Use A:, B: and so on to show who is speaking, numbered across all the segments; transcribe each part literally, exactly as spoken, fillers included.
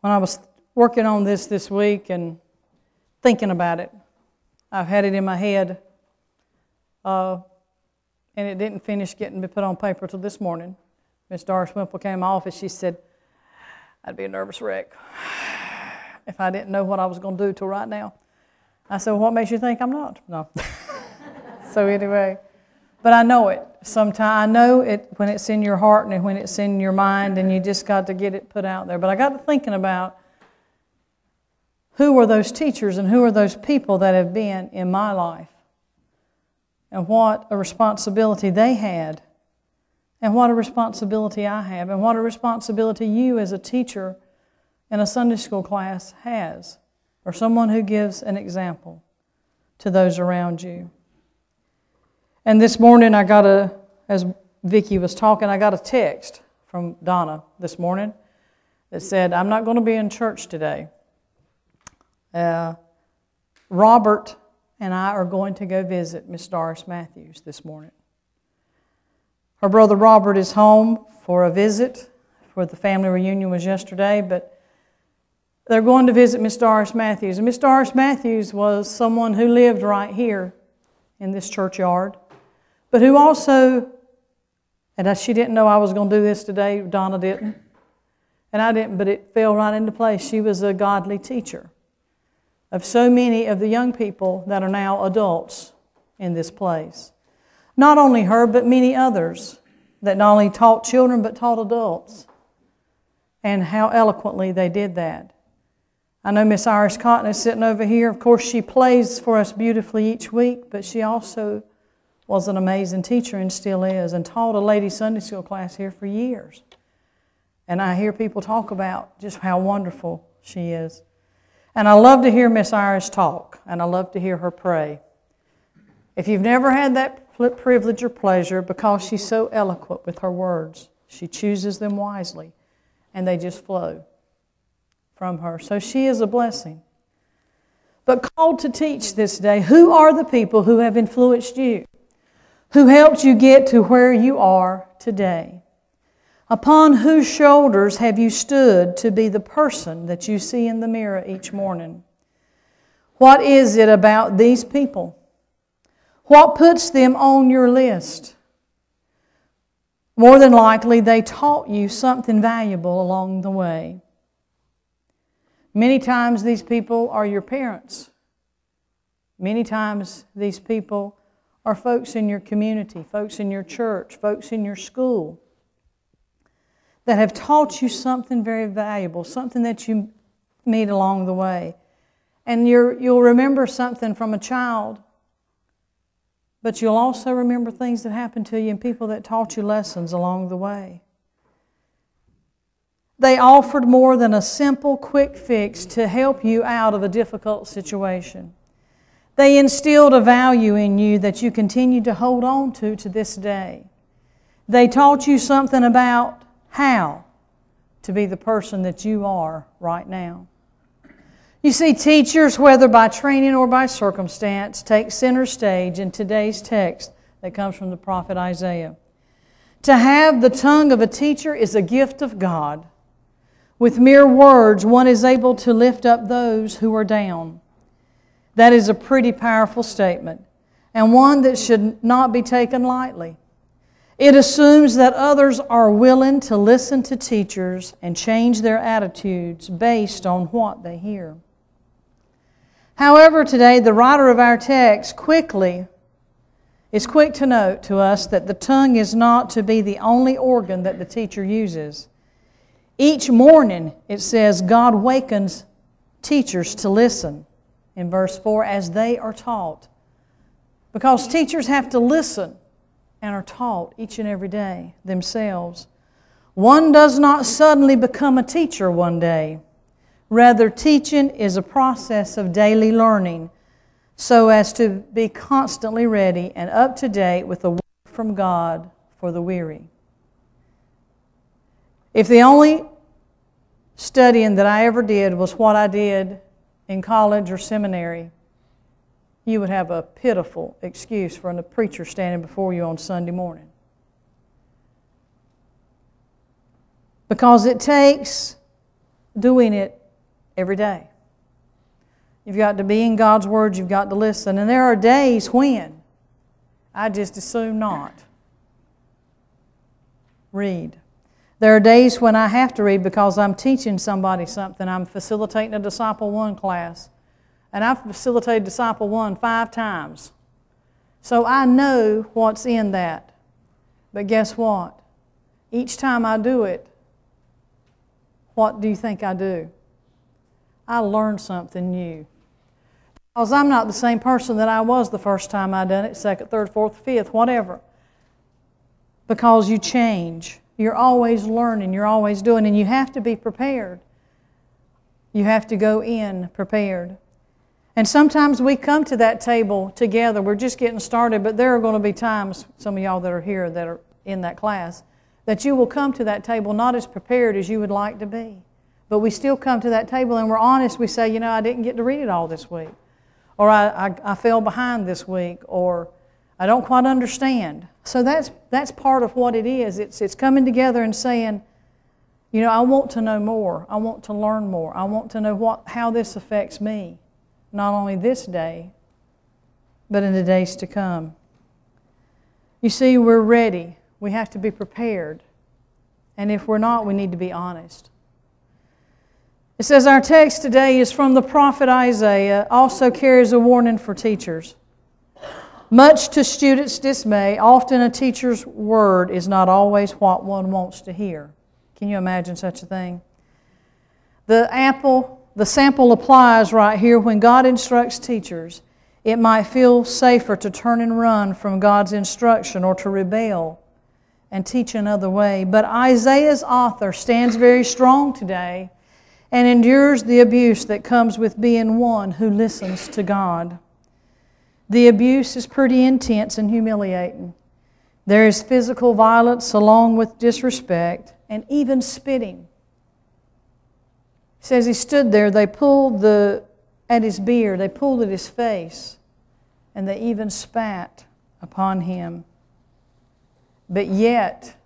A: when I was working on this this week and thinking about it, I've had it in my head, uh, and it didn't finish getting put on paper till this morning. Miss Doris Wimple came in my office. She said, I'd be a nervous wreck if I didn't know what I was going to do till right now. I said, well, what makes you think I'm not? No. So anyway, but I know it. Sometimes I know it when it's in your heart and when it's in your mind, and you just got to get it put out there. But I got to thinking about who were those teachers and who are those people that have been in my life, and what a responsibility they had, and what a responsibility I have, and what a responsibility you as a teacher in a Sunday school class has, or someone who gives an example to those around you. And this morning I got a, as Vicki was talking, I got a text from Donna this morning that said, I'm not going to be in church today. Uh, Robert and I are going to go visit Miss Doris Matthews this morning. Her brother Robert is home for a visit, for the family reunion was yesterday, but they're going to visit Miss Doris Matthews. And Miss Doris Matthews was someone who lived right here in this churchyard, but who also, and she didn't know I was going to do this today, Donna didn't, and I didn't, but it fell right into place. She was a godly teacher of so many of the young people that are now adults in this place. Not only her, but many others that not only taught children, but taught adults. And how eloquently they did that. I know Miss Iris Cotton is sitting over here. Of course, she plays for us beautifully each week, but she also was an amazing teacher and still is, and taught a ladies' Sunday school class here for years. And I hear people talk about just how wonderful she is. And I love to hear Miss Iris talk, and I love to hear her pray. If you've never had that privilege or pleasure, because she's so eloquent with her words, she chooses them wisely, and they just flow from her. So she is a blessing. But called to teach this day, who are the people who have influenced you, who helped you get to where you are today? Upon whose shoulders have you stood to be the person that you see in the mirror each morning? What is it about these people? What puts them on your list? More than likely, they taught you something valuable along the way. Many times these people are your parents. Many times these people are folks in your community, folks in your church, folks in your school, that have taught you something very valuable, something that you meet along the way. And you're, you'll remember something from a child, but you'll also remember things that happened to you and people that taught you lessons along the way. They offered more than a simple, quick fix to help you out of a difficult situation. They instilled a value in you that you continue to hold on to to this day. They taught you something about how to be the person that you are right now. You see, teachers, whether by training or by circumstance, take center stage in today's text that comes from the prophet Isaiah. To have the tongue of a teacher is a gift of God. With mere words, one is able to lift up those who are down. That is a pretty powerful statement, and one that should not be taken lightly. It assumes that others are willing to listen to teachers and change their attitudes based on what they hear. However, today, the writer of our text quickly is quick to note to us that the tongue is not to be the only organ that the teacher uses. Each morning, it says, God wakens teachers to listen, in verse four, as they are taught. Because teachers have to listen and are taught each and every day themselves. One does not suddenly become a teacher one day. Rather, teaching is a process of daily learning so as to be constantly ready and up to date with the word from God for the weary. If the only studying that I ever did was what I did in college or seminary, you would have a pitiful excuse for a preacher standing before you on Sunday morning. Because it takes doing it every day. You've got to be in God's Word. You've got to listen. And there are days when I just assume not. Read. There are days when I have to read because I'm teaching somebody something. I'm facilitating a Disciple One class. And I've facilitated Disciple One five times. So I know what's in that. But guess what? Each time I do it, what do you think I do? I learn something new. Because I'm not the same person that I was the first time I done it, second, third, fourth, fifth, whatever. Because you change. You're always learning. You're always doing. And you have to be prepared. You have to go in prepared. And sometimes we come to that table together. We're just getting started, but there are going to be times, some of y'all that are here that are in that class, that you will come to that table not as prepared as you would like to be. But we still come to that table and we're honest. We say, you know, I didn't get to read it all this week. Or I, I, I fell behind this week. Or I don't quite understand. So that's that's part of what it is. It's, it's coming together and saying, you know, I want to know more. I want to learn more. I want to know what how this affects me. Not only this day, but in the days to come. You see, we're ready. We have to be prepared. And if we're not, we need to be honest. It says our text today is from the prophet Isaiah, also carries a warning for teachers. Much to students' dismay, often a teacher's word is not always what one wants to hear. Can you imagine such a thing? The apple, the sample applies right here. When God instructs teachers, it might feel safer to turn and run from God's instruction or to rebel and teach another way. But Isaiah's author stands very strong today and endures the abuse that comes with being one who listens to God. The abuse is pretty intense and humiliating. There is physical violence along with disrespect and even spitting. He says he stood there, they pulled the, at his beard, they pulled at his face, and they even spat upon him. But yet,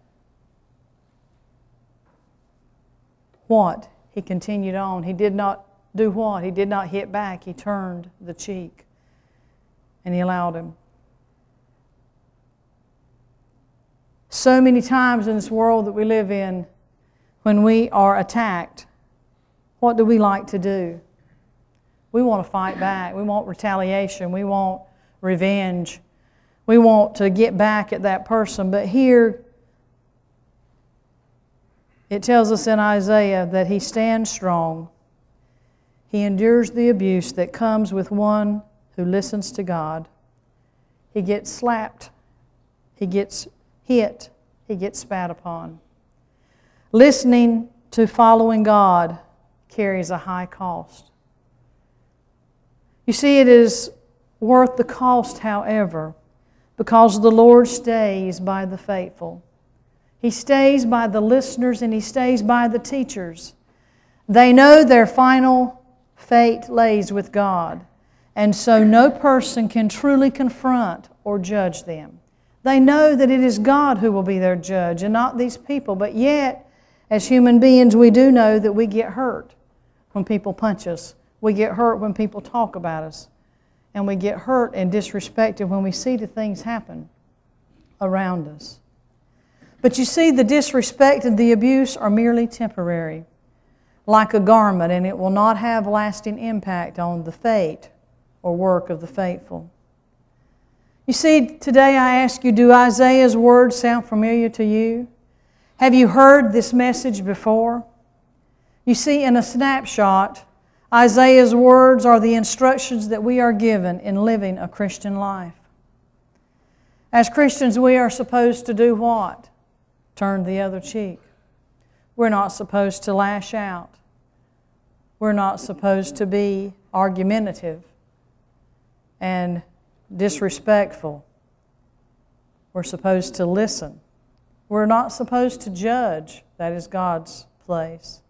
A: what? He continued on. He did not do what? He did not hit back. He turned the cheek. And he allowed him. So many times in this world that we live in, when we are attacked, what do we like to do? We want to fight back. We want retaliation. We want revenge. We want to get back at that person. But here, it tells us in Isaiah that he stands strong. He endures the abuse that comes with one who listens to God. He gets slapped. He gets hit. He gets spat upon. Listening to following God carries a high cost. You see, it is worth the cost, however, because the Lord stays by the faithful. He stays by the listeners and He stays by the teachers. They know their final fate lays with God, and so no person can truly confront or judge them. They know that it is God who will be their judge and not these people, but yet, as human beings, we do know that we get hurt when people punch us. We get hurt when people talk about us. And we get hurt and disrespected when we see the things happen around us. But you see, the disrespect and the abuse are merely temporary, like a garment, and it will not have lasting impact on the fate or work of the faithful. You see, today I ask you, do Isaiah's words sound familiar to you? Have you heard this message before? You see, in a snapshot, Isaiah's words are the instructions that we are given in living a Christian life. As Christians, we are supposed to do what? Turn the other cheek. We're not supposed to lash out. We're not supposed to be argumentative and disrespectful. We're supposed to listen. We're not supposed to judge. That is God's place.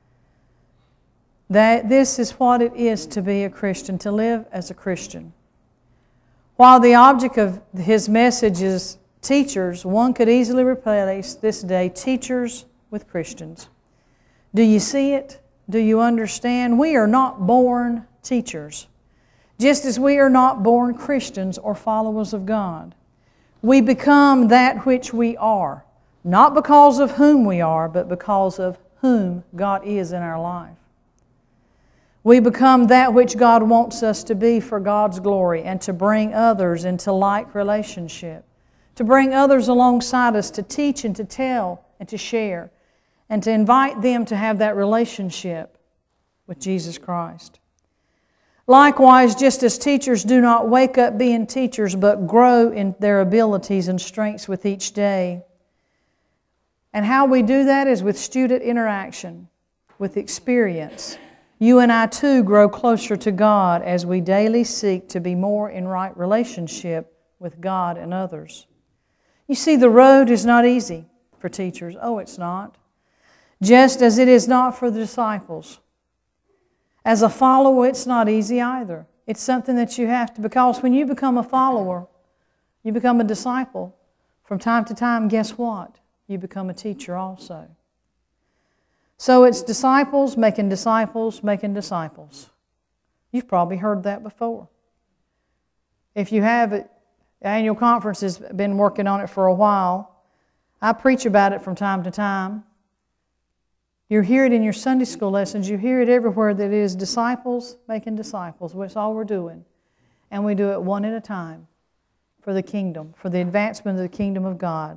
A: That this is what it is to be a Christian, to live as a Christian. While the object of his message is teachers, one could easily replace this day teachers with Christians. Do you see it? Do you understand? We are not born teachers, just as we are not born Christians or followers of God. We become that which we are, not because of whom we are, but because of whom God is in our life. We become that which God wants us to be for God's glory and to bring others into like relationship, to bring others alongside us, to teach and to tell and to share, and to invite them to have that relationship with Jesus Christ. Likewise, just as teachers do not wake up being teachers, but grow in their abilities and strengths with each day. And how we do that is with student interaction, with experience. You and I too grow closer to God as we daily seek to be more in right relationship with God and others. You see, the road is not easy for teachers. Oh, it's not. Just as it is not for the disciples. As a follower, it's not easy either. It's something that you have to, because when you become a follower, you become a disciple. From time to time, guess what? You become a teacher also. So it's disciples making disciples making disciples. You've probably heard that before. If you haven't, the annual conference has been working on it for a while. I preach about it from time to time. You hear it in your Sunday school lessons. You hear it everywhere that it is disciples making disciples. That's all we're doing. And we do it one at a time for the kingdom, for the advancement of the kingdom of God.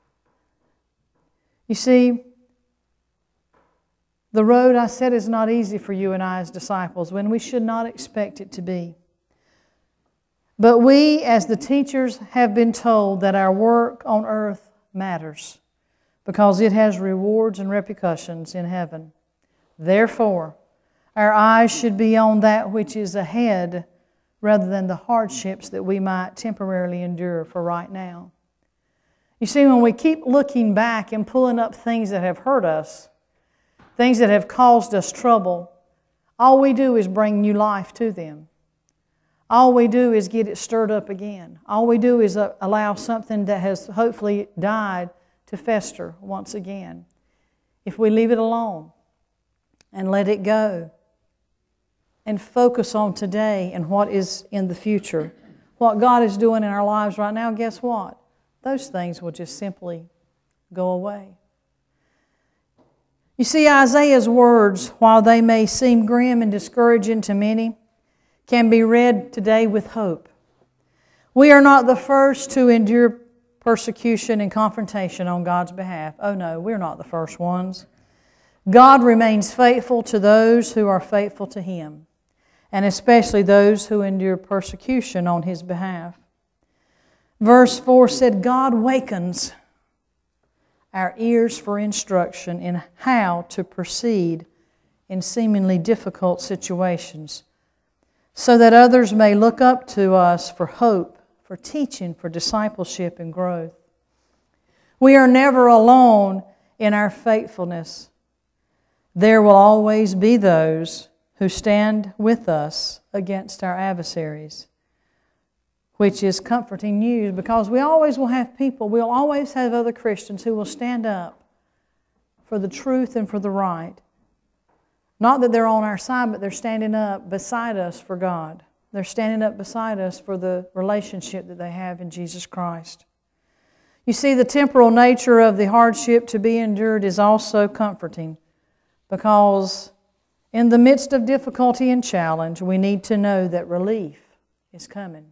A: You see, the road, I said, is not easy for you and I as disciples, when we should not expect it to be. But we, as the teachers, have been told that our work on earth matters, because it has rewards and repercussions in heaven. Therefore, our eyes should be on that which is ahead rather than the hardships that we might temporarily endure for right now. You see, when we keep looking back and pulling up things that have hurt us, things that have caused us trouble, all we do is bring new life to them. All we do is get it stirred up again. All we do is allow something that has hopefully died to fester once again. If we leave it alone and let it go and focus on today and what is in the future, what God is doing in our lives right now, guess what? Those things will just simply go away. You see, Isaiah's words, while they may seem grim and discouraging to many, can be read today with hope. We are not the first to endure persecution and confrontation on God's behalf. Oh no, we're not the first ones. God remains faithful to those who are faithful to Him, and especially those who endure persecution on His behalf. Verse four said, God wakens our ears for instruction in how to proceed in seemingly difficult situations, so that others may look up to us for hope, for teaching, for discipleship and growth. We are never alone in our faithfulness. There will always be those who stand with us against our adversaries, which is comforting news, because we always will have people, we'll always have other Christians who will stand up for the truth and for the right. Not that they're on our side, but they're standing up beside us for God. They're standing up beside us for the relationship that they have in Jesus Christ. You see, the temporal nature of the hardship to be endured is also comforting, because in the midst of difficulty and challenge, we need to know that relief is coming.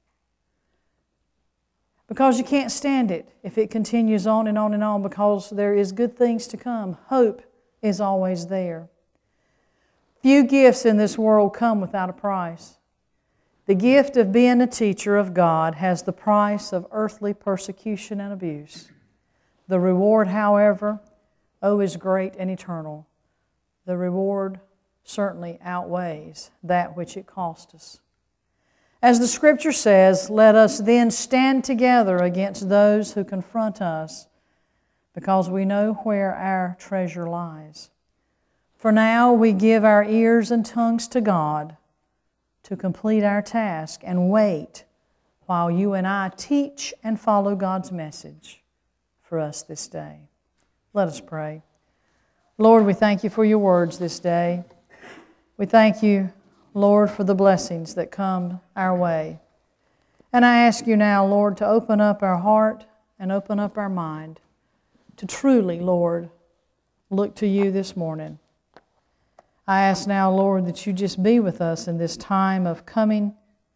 A: Because you can't stand it if it continues on and on and on, because there is good things to come. Hope is always there. Few gifts in this world come without a price. The gift of being a teacher of God has the price of earthly persecution and abuse. The reward, however, oh, is great and eternal. The reward certainly outweighs that which it cost us. As the Scripture says, let us then stand together against those who confront us, because we know where our treasure lies. For now we give our ears and tongues to God to complete our task, and wait while you and I teach and follow God's message for us this day. Let us pray. Lord, we thank you for your words this day. We thank you, Lord, for the blessings that come our way. And I ask you now, Lord, to open up our heart and open up our mind to truly, Lord, look to you this morning. I ask now, Lord, that you just be with us in this time of coming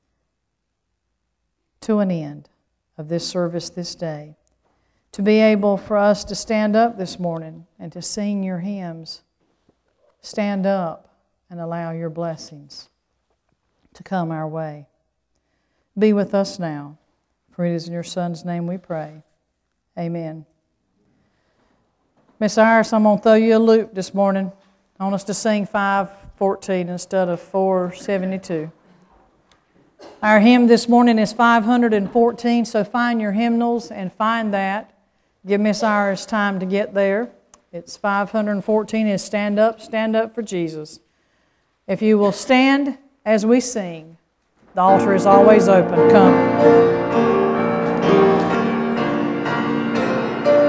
A: to an end of this service this day, to be able for us to stand up this morning and to sing your hymns. Stand up and allow your blessings to come our way. Be with us now, for it is in your Son's name we pray. Amen. Miss Iris, I'm going to throw you a loop this morning. I want us to sing five fourteen instead of four seventy-two. Our hymn this morning is five fourteen, so find your hymnals and find that. Give Miss Iris time to get there. It's five fourteen, is Stand Up, Stand Up for Jesus. If you will stand as we sing, the altar is always open. Come.